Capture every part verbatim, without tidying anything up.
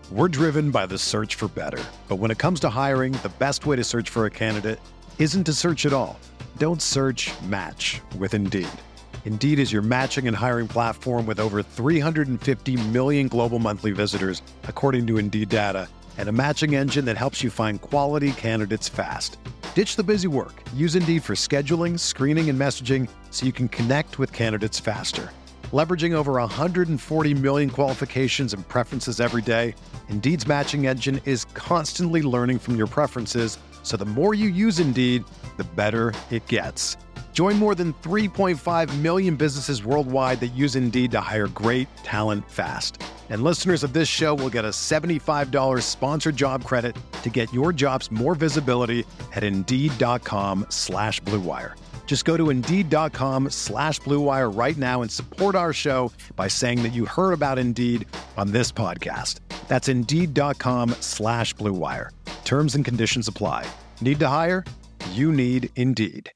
We're driven by the search for better. But when it comes to hiring, the best way to search for a candidate isn't to search at all. Don't search, match with Indeed. Indeed is your matching and hiring platform with over three hundred fifty million global monthly visitors, according to Indeed data, and a matching engine that helps you find quality candidates fast. Ditch the busy work. Use Indeed for scheduling, screening, and messaging so you can connect with candidates faster. Leveraging over one hundred forty million qualifications and preferences every day, Indeed's matching engine is constantly learning from your preferences, so the more you use Indeed, the better it gets. Join more than three point five million businesses worldwide that use Indeed to hire great talent fast. And listeners of this show will get a seventy-five dollars sponsored job credit to get your jobs more visibility at Indeed.com slash Blue Wire. Just go to Indeed.com slash Blue Wire right now and support our show by saying that you heard about Indeed on this podcast. That's Indeed.com slash Blue Wire. Terms and conditions apply. Need to hire? You need Indeed.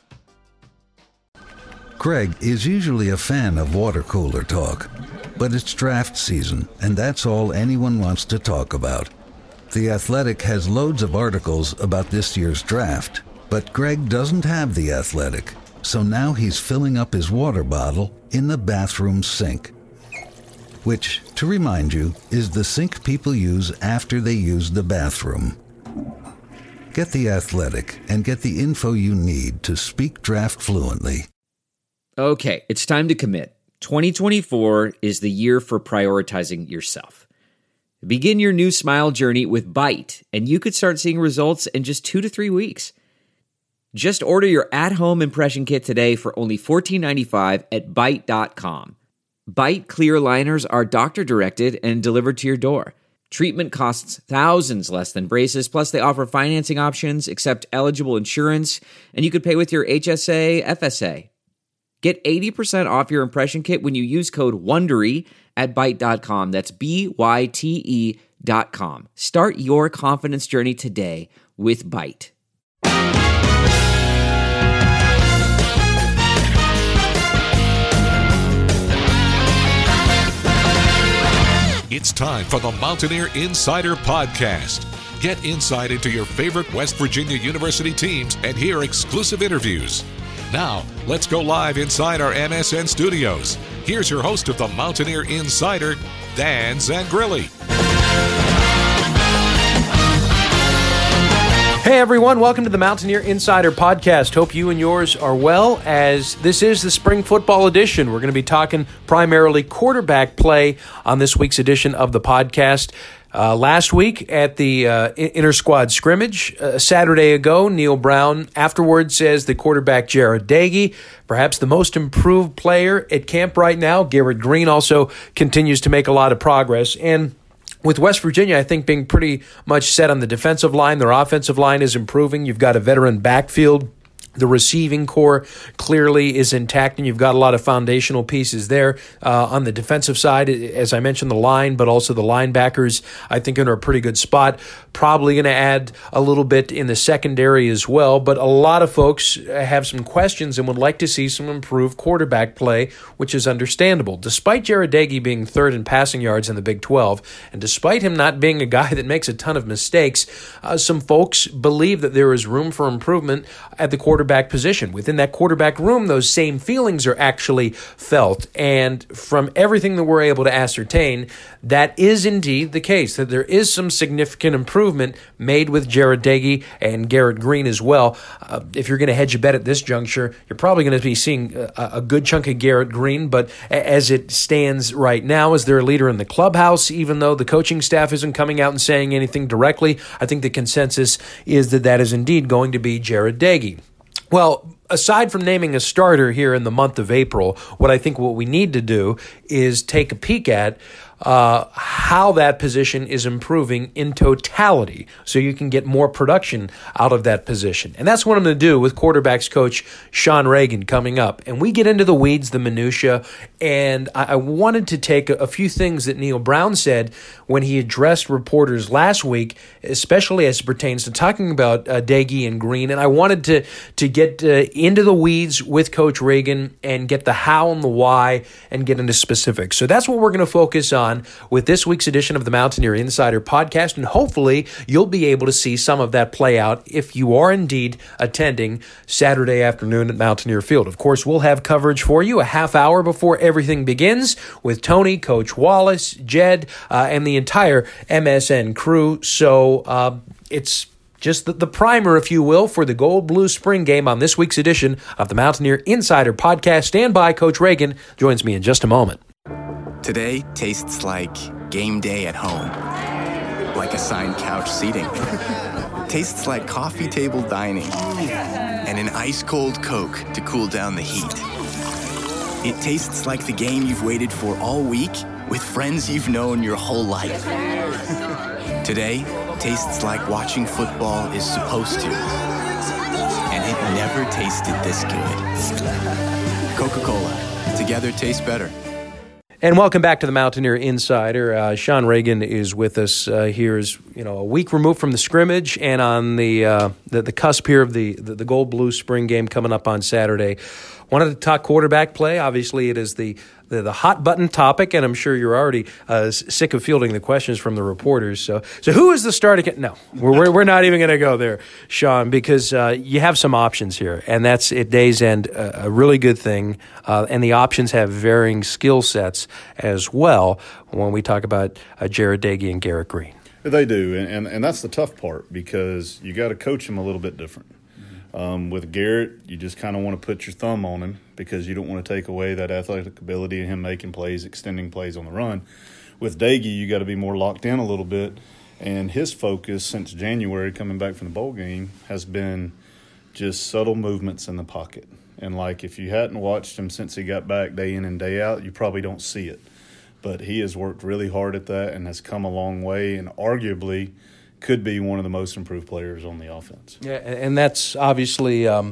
Craig is usually a fan of water cooler talk, but it's draft season, and that's all anyone wants to talk about. The Athletic has loads of articles about this year's draft, but Greg doesn't have The Athletic, so now he's filling up his water bottle in the bathroom sink. Which, to remind you, is the sink people use after they use the bathroom. Get The Athletic and get the info you need to speak draft fluently. Okay, it's time to commit. twenty twenty-four is the year for prioritizing yourself. Begin your new smile journey with Byte, and you could start seeing results in just two to three weeks. Just order your at-home impression kit today for only fourteen ninety-five at Byte dot com. Byte clear liners are doctor-directed and delivered to your door. Treatment costs thousands less than braces, plus they offer financing options, accept eligible insurance, and you could pay with your H S A, F S A. Get eighty percent off your impression kit when you use code WONDERY at Byte dot com. That's B Y T E dot com. Start your confidence journey today with Byte. It's time for the Mountaineer Insider Podcast. Get insight into your favorite West Virginia University teams and hear exclusive interviews. Now, let's go live inside our M S N studios. Here's your host of the Mountaineer Insider, Dan Zangrilli. Hey everyone, welcome to the Mountaineer Insider Podcast. Hope you and yours are well, as this is the spring football edition. We're going to be talking primarily quarterback play on this week's edition of the podcast. Uh, last week at the uh, inter-squad scrimmage, a uh, Saturday ago, Neal Brown afterwards says the quarterback Jarret Doege, perhaps the most improved player at camp right now. Garrett Greene also continues to make a lot of progress. And with West Virginia, I think, being pretty much set on the defensive line, their offensive line is improving. You've got a veteran backfield. The receiving core clearly is intact, and you've got a lot of foundational pieces there. Uh, on the defensive side, as I mentioned, the line, but also the linebackers, I think, are in a pretty good spot. Probably going to add a little bit in the secondary as well, but a lot of folks have some questions and would like to see some improved quarterback play, which is understandable. Despite Jarret Doege being third in passing yards in the Big twelve, and despite him not being a guy that makes a ton of mistakes, uh, some folks believe that there is room for improvement at the quarterback position. Within that quarterback room, those same feelings are actually felt. And from everything that we're able to ascertain, that is indeed the case, that there is some significant improvement made with Jarret Doege and Garrett Greene as well. Uh, if you're going to hedge a bet at this juncture, you're probably going to be seeing a, a good chunk of Garrett Greene, but as it stands right now, as their leader in the clubhouse, even though the coaching staff isn't coming out and saying anything directly, I think the consensus is that that is indeed going to be Jarret Doege. Well, aside from naming a starter here in the month of April, what I think what we need to do is take a peek at uh, how that position is improving in totality so you can get more production out of that position. And that's what I'm going to do with quarterbacks coach Sean Reagan coming up. And we get into the weeds, the minutia, and I, I wanted to take a, a few things that Neal Brown said when he addressed reporters last week, especially as it pertains to talking about uh, Doege and Greene. And I wanted to, to get uh, into the weeds with Coach Reagan and get the how and the why and get into specifics. So that's what we're going to focus on on with this week's edition of the Mountaineer Insider Podcast, and hopefully you'll be able to see some of that play out if you are indeed attending Saturday afternoon at Mountaineer Field. Of course, we'll have coverage for you a half hour before everything begins with Tony, Coach Wallace, Jed, uh, and the entire M S N crew. So uh, it's just the, the primer, if you will, for the Gold Blue Spring Game on this week's edition of the Mountaineer Insider Podcast. Stand by. Coach Reagan joins me in just a moment. Today tastes like game day at home, like assigned couch seating. Tastes like coffee table dining and an ice-cold Coke to cool down the heat. It tastes like the game you've waited for all week with friends you've known your whole life. Today tastes like watching football is supposed to, and it never tasted this good. Coca-Cola, together tastes better. And welcome back to the Mountaineer Insider. Uh, Sean Reagan is with us uh, here, is you know a week removed from the scrimmage, and on the uh, the, the cusp here of the, the the Gold Blue Spring Game coming up on Saturday. Wanted to talk quarterback play. Obviously, it is the the, the hot button topic, and I'm sure you're already uh, sick of fielding the questions from the reporters. So, so who is the starting? No, we're we're, we're not even going to go there, Sean, because uh, you have some options here, and that's at day's end a, a really good thing. Uh, and the options have varying skill sets as well when we talk about uh, Jarret Doege and Garrett Greene. They do, and, and and that's the tough part because you got to coach them a little bit different. Um, with Garrett, you just kind of want to put your thumb on him because you don't want to take away that athletic ability of him making plays, extending plays on the run. With Doege, you got to be more locked in a little bit, and his focus since January, coming back from the bowl game, has been just subtle movements in the pocket. And, like, if you hadn't watched him since he got back day in and day out, you probably don't see it. But he has worked really hard at that and has come a long way, and arguably – could be one of the most improved players on the offense. Yeah, and that's obviously um,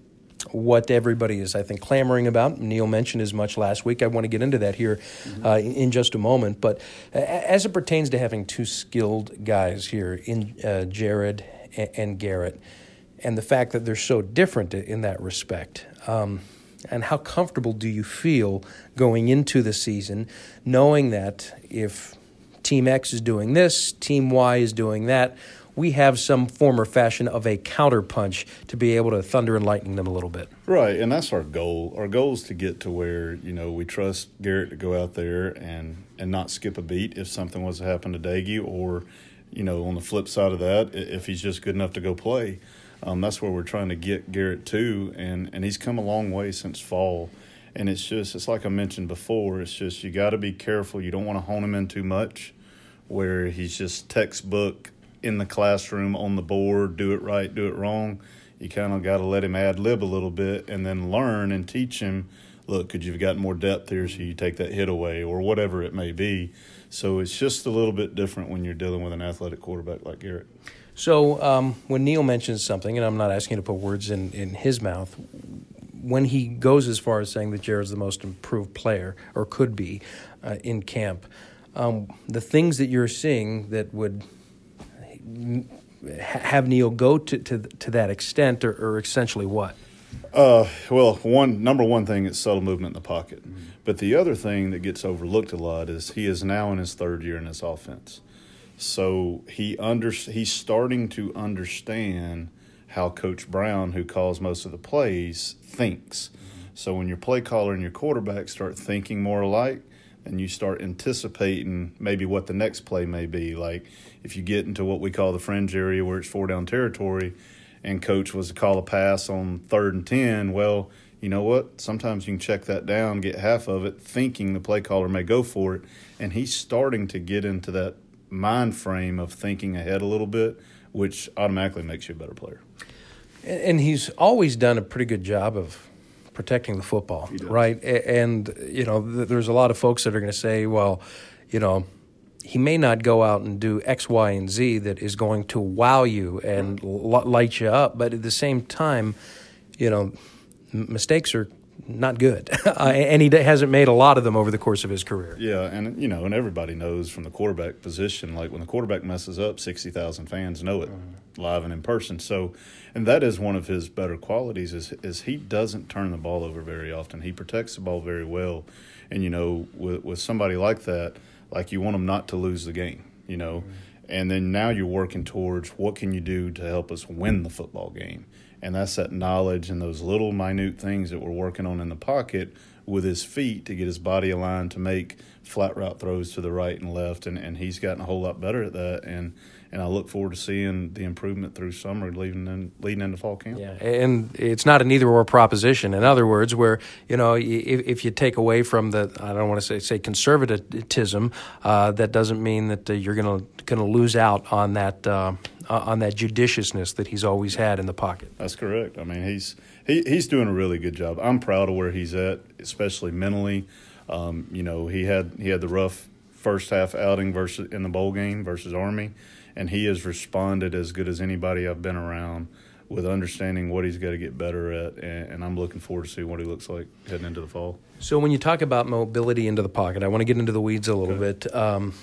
what everybody is, I think, clamoring about. Neil mentioned as much last week. I want to get into that here mm-hmm. uh, in just a moment. But as it pertains to having two skilled guys here in uh, Jarret and Garrett, and the fact that they're so different in that respect, um, and how comfortable do you feel going into the season knowing that if Team X is doing this, Team Y is doing that, we have some form or fashion of a counterpunch to be able to thunder and lightning them a little bit. Right, and that's our goal. Our goal is to get to where, you know, we trust Garrett to go out there and, and not skip a beat if something was to happen to Doege, or, you know, on the flip side of that, if he's just good enough to go play. Um, that's where we're trying to get Garrett to, and, and he's come a long way since fall. And it's just, it's like I mentioned before, it's just you got to be careful. You don't want to hone him in too much where he's just textbook in the classroom on the board, do it right, do it wrong. You kind of got to let him ad-lib a little bit and then learn and teach him, look, could you have got more depth here so you take that hit away or whatever it may be. So it's just a little bit different when you're dealing with an athletic quarterback like Garrett. So um, when Neil mentions something, and I'm not asking you to put words in, in his mouth, when he goes as far as saying that Jarret's the most improved player, or could be, uh, in camp, um, the things that you're seeing that would have Neil go to, to, to that extent are, are essentially what? Uh, well, one number one thing is subtle movement in the pocket. Mm-hmm. But the other thing that gets overlooked a lot is he is now in his third year in this offense. So he under, he's starting to understand how Coach Brown, who calls most of the plays, thinks. Mm-hmm. So when your play caller and your quarterback start thinking more alike, and you start anticipating maybe what the next play may be. Like if you get into what we call the fringe area where it's four down territory and coach was to call a pass on third and ten, well, you know what? Sometimes you can check that down, get half of it, thinking the play caller may go for it. And he's starting to get into that mind frame of thinking ahead a little bit, which automatically makes you a better player. And he's always done a pretty good job of protecting the football, right? And, you know, there's a lot of folks that are going to say, well, you know, he may not go out and do X, Y, and Z that is going to wow you and l- light you up. But at the same time, you know, m- mistakes are not good. uh, and he hasn't made a lot of them over the course of his career. Yeah, and, you know, and everybody knows from the quarterback position, like when the quarterback messes up, sixty thousand fans know it mm-hmm. live and in person. So, and that is one of his better qualities is, is he doesn't turn the ball over very often. He protects the ball very well. And, you know, with, with somebody like that, like you want them not to lose the game, you know. Mm-hmm. And then now you're working towards what can you do to help us win the football game. And that's that knowledge and those little minute things that we're working on in the pocket with his feet to get his body aligned to make flat route throws to the right and left. And, and he's gotten a whole lot better at that. And and I look forward to seeing the improvement through summer leading, in, leading into fall camp. Yeah, and it's not an either-or proposition. In other words, where, you know, if, if you take away from the, I don't want to say say conservatism, uh, that doesn't mean that uh, you're going to going to lose out on that uh, on that judiciousness that he's always had in the pocket. That's correct. I mean, he's he, he's doing a really good job. I'm proud of where he's at, especially mentally. Um, you know, he had he had the rough first half outing versus in the bowl game versus Army. And he has responded as good as anybody I've been around with understanding what he's got to get better at, and, and I'm looking forward to see what he looks like heading into the fall. So when you talk about mobility into the pocket, I want to get into the weeds a little okay. bit. Um,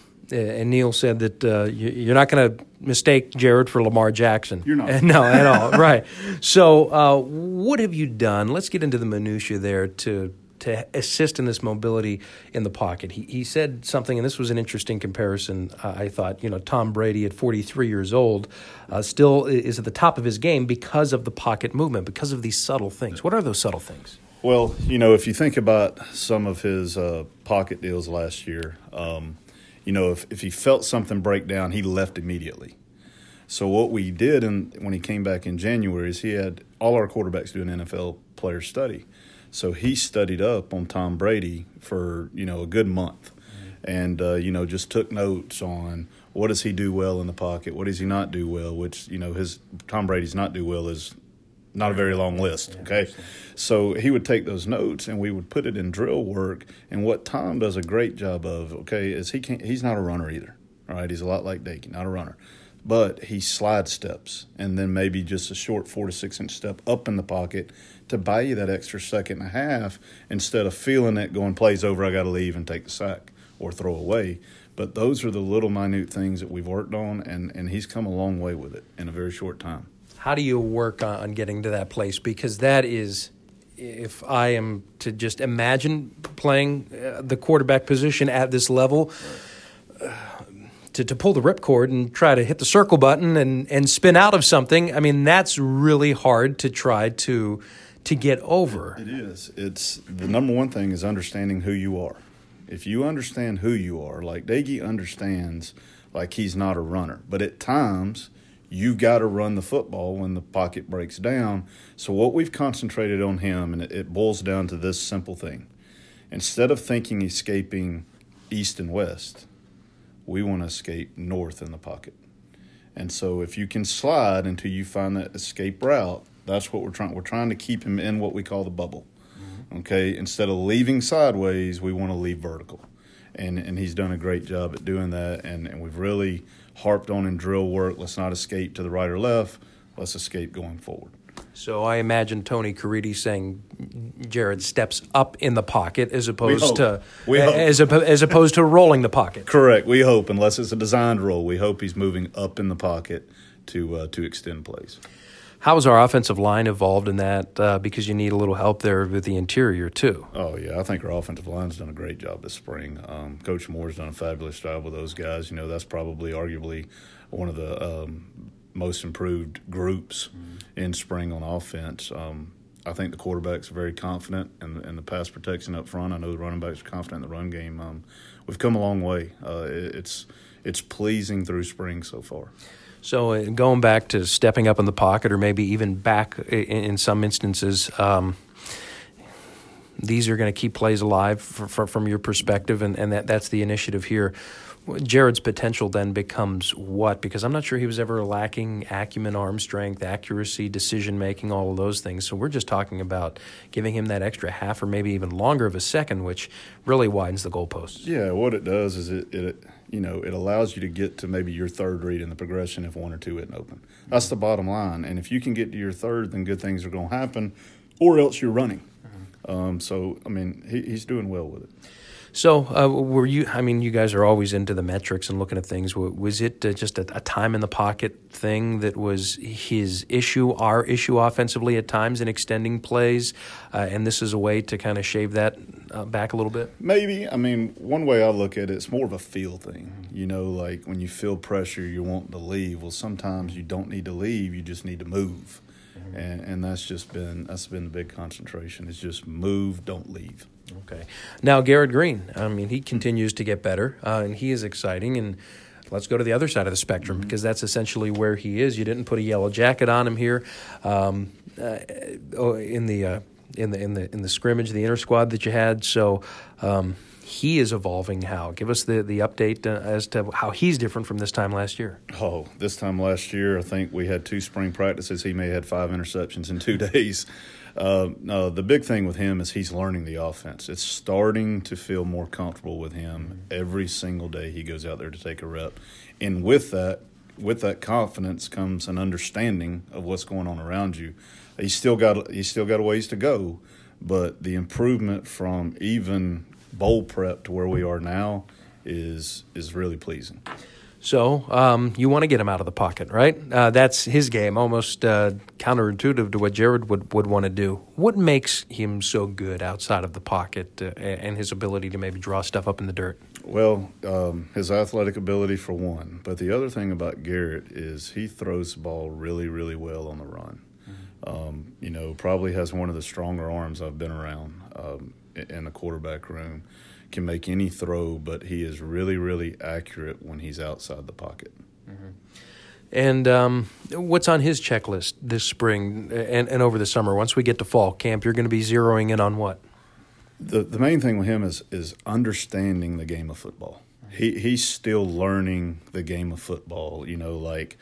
and Neil said that uh, you're not going to mistake Jared for Lamar Jackson. You're not. No, at all. Right. So uh, what have you done? Let's get into the minutia there to to assist in this mobility in the pocket. He he said something, and this was an interesting comparison, uh, I thought. You know, Tom Brady at forty-three years old uh, still is at the top of his game because of the pocket movement, because of these subtle things. What are those subtle things? Well, you know, if you think about some of his uh, pocket deals last year, um, you know, if, if he felt something break down, he left immediately. So what we did in, when he came back in January is he had all our quarterbacks do an N F L player study. So he studied up on Tom Brady for, you know, a good month and, uh, you know, just took notes on what does he do well in the pocket, what does he not do well, which, you know, his Tom Brady's not do well is not a very long list, okay? So he would take those notes and we would put it in drill work. And what Tom does a great job of, okay, is he can't, he's not a runner either, all right? He's a lot like Dakey, not a runner. But he slide steps and then maybe just a short four to six inch step up in the pocket to buy you that extra second and a half instead of feeling it going plays over, I got to leave and take the sack or throw away. But those are the little minute things that we've worked on, and, and he's come a long way with it in a very short time. How do you work on getting to that place? Because that is, if I am to just imagine playing the quarterback position at this level, right. uh, To, to pull the ripcord and try to hit the circle button and, and spin out of something, I mean, that's really hard to try to to get over. It is. It's the number one thing is understanding who you are. If you understand who you are, like Dakey understands, like he's not a runner. But at times, you've got to run the football when the pocket breaks down. So what we've concentrated on him, and it, it boils down to this simple thing. Instead of thinking escaping east and west, we want to escape north in the pocket. And so if you can slide until you find that escape route, that's what we're trying. We're trying to keep him in what we call the bubble. Mm-hmm. Okay, instead of leaving sideways, we want to leave vertical. And and he's done a great job at doing that. And, and we've really harped on in drill work, let's not escape to the right or left, let's escape going forward. So I imagine Tony Caridi saying Jared steps up in the pocket as opposed to we as, as opposed to rolling the pocket. Correct. We hope, unless it's a designed roll, we hope he's moving up in the pocket to uh, to extend plays. How has our offensive line evolved in that? Uh, because you need a little help there with the interior too. Oh yeah, I think our offensive line's done a great job this spring. Um, Coach Moore's done a fabulous job with those guys. You know, that's probably arguably one of the um, most improved groups mm-hmm. in spring on offense. Um, I think the quarterback's very confident in, in the pass protection up front. I know the running backs are confident in the run game. Um, we've come a long way. Uh, it, it's it's pleasing through spring so far. So uh, going back to stepping up in the pocket, or maybe even back in, in some instances, um, these are going to keep plays alive for, for, from your perspective, and, and that, that's the initiative here. Jared's potential then becomes what? Because I'm not sure he was ever lacking acumen, arm strength, accuracy, decision-making, all of those things. So we're just talking about giving him that extra half or maybe even longer of a second, which really widens the goalposts. Yeah, what it does is it, it you know, it allows you to get to maybe your third read in the progression if one or two isn't open. That's the bottom line. And if you can get to your third, then good things are going to happen, or else you're running. Um, so, I mean, he, he's doing well with it. So, uh, were you? I mean, you guys are always into the metrics and looking at things. Was it uh, just a, a time in the pocket thing that was his issue, our issue offensively at times in extending plays, uh, and this is a way to kind of shave that uh, back a little bit? Maybe. I mean, one way I look at it, it's more of a feel thing. You know, like when you feel pressure, you want to leave. Well, sometimes you don't need to leave; you just need to move, mm-hmm. and and that's just been that's been the big concentration. It's just move, don't leave. Okay. Now, Garrett Greene, I mean, he continues to get better, uh, and he is exciting. And let's go to the other side of the spectrum, mm-hmm. because that's essentially where he is. You didn't put a yellow jacket on him here um, uh, in the uh, in the in the in the scrimmage, the inter squad that you had. So um, he is evolving. How? Give us the the update uh, as to how he's different from this time last year. Oh, this time last year, I think we had two spring practices. He may have had five interceptions in two days. Uh, no, the big thing with him is he's learning the offense. It's starting to feel more comfortable with him every single day he goes out there to take a rep. And with that, with that confidence comes an understanding of what's going on around you. He's still got he's still got a ways to go, but the improvement from even bowl prep to where we are now is is really pleasing. So um, you want to get him out of the pocket, right? Uh, that's his game, almost uh, counterintuitive to what Jared would, would want to do. What makes him so good outside of the pocket uh, and his ability to maybe draw stuff up in the dirt? Well, um, his athletic ability for one. But the other thing about Garrett is he throws the ball really, really well on the run. Mm-hmm. Um, you know, probably has one of the stronger arms I've been around um, in the quarterback room. Can make any throw, but he is really, really accurate when he's outside the pocket. Mm-hmm. And um, what's on his checklist this spring and, and over the summer? Once we get to fall camp, you're going to be zeroing in on what? The the main thing with him is is understanding the game of football. He he's still learning the game of football. You know, like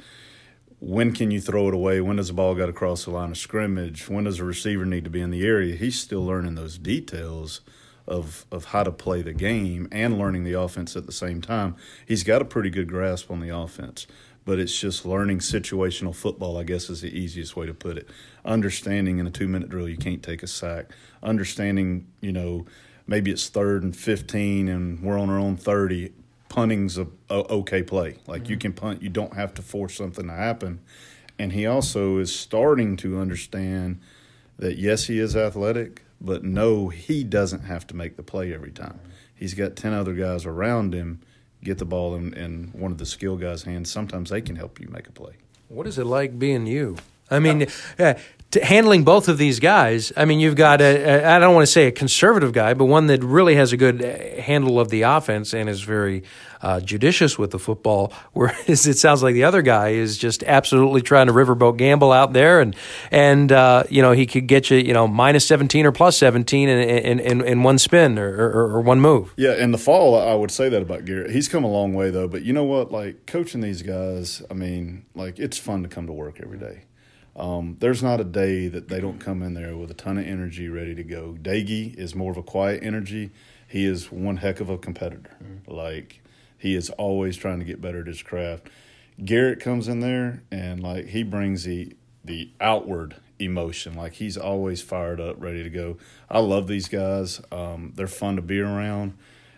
when can you throw it away? When does the ball got to cross the line of scrimmage? When does a receiver need to be in the area? He's still learning those details of of how to play the game and learning the offense at the same time. He's got a pretty good grasp on the offense, but it's just learning situational football, I guess, is the easiest way to put it. Understanding in a two-minute drill you can't take a sack. Understanding, you know, maybe it's third and fifteen and we're on our own thirty. Punting's a, a okay play. Like mm-hmm. you can punt. You don't have to force something to happen. And he also is starting to understand that, yes, he is athletic, but no, he doesn't have to make the play every time. He's got ten other guys around him, get the ball in, in one of the skill guys' hands. Sometimes they can help you make a play. What is it like being you? I mean, uh, to handling both of these guys, I mean, you've got, a, a, I don't want to say a conservative guy, but one that really has a good handle of the offense and is very uh, judicious with the football, whereas it sounds like the other guy is just absolutely trying to riverboat gamble out there, and, and uh, you know, he could get you, you know, minus seventeen or plus seventeen in, in, in, in one spin or, or, or one move. Yeah, in the fall, I would say that about Garrett. He's come a long way, though, but you know what? Like, coaching these guys, I mean, like, it's fun to come to work every day. Um, there's not a day that they don't come in there with a ton of energy ready to go. Daggy is more of a quiet energy. He is one heck of a competitor. Mm-hmm. Like, he is always trying to get better at his craft. Garrett comes in there and, like, he brings the the outward emotion. Like, he's always fired up, ready to go. I love these guys. Um, they're fun to be around,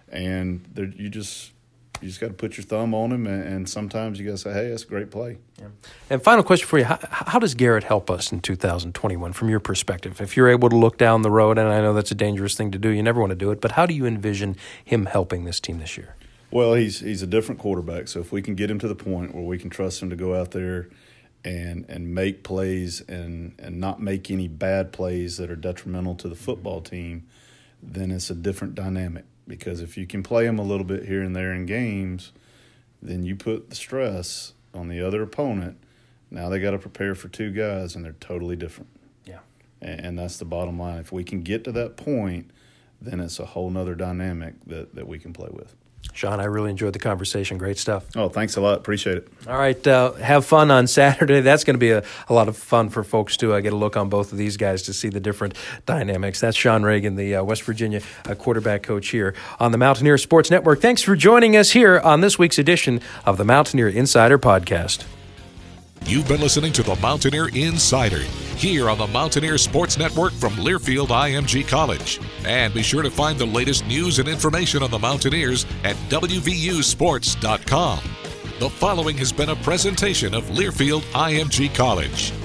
and they're, you just – You just got to put your thumb on him, and, and sometimes you got to say, hey, that's a great play. Yeah. And final question for you, how, how does Garrett help us in two thousand twenty-one from your perspective? If you're able to look down the road, and I know that's a dangerous thing to do, you never want to do it, but how do you envision him helping this team this year? Well, he's he's a different quarterback, so if we can get him to the point where we can trust him to go out there and and make plays and, and not make any bad plays that are detrimental to the football team, then it's a different dynamic. Because if you can play them a little bit here and there in games, then you put the stress on the other opponent. Now they got to prepare for two guys, and they're totally different. Yeah. And, and that's the bottom line. If we can get to that point, then it's a whole nother dynamic that, that we can play with. Sean, I really enjoyed the conversation. Great stuff. Oh, thanks a lot. Appreciate it. All right. Uh, have fun on Saturday. That's going to be a, a lot of fun for folks to uh, get a look on both of these guys to see the different dynamics. That's Sean Reagan, the uh, West Virginia uh, quarterback coach here on the Mountaineer Sports Network. Thanks for joining us here on this week's edition of the Mountaineer Insider Podcast. You've been listening to the Mountaineer Insider here on the Mountaineer Sports Network from Learfield I M G College. And be sure to find the latest news and information on the Mountaineers at W V U sports dot com. The following has been a presentation of Learfield I M G College.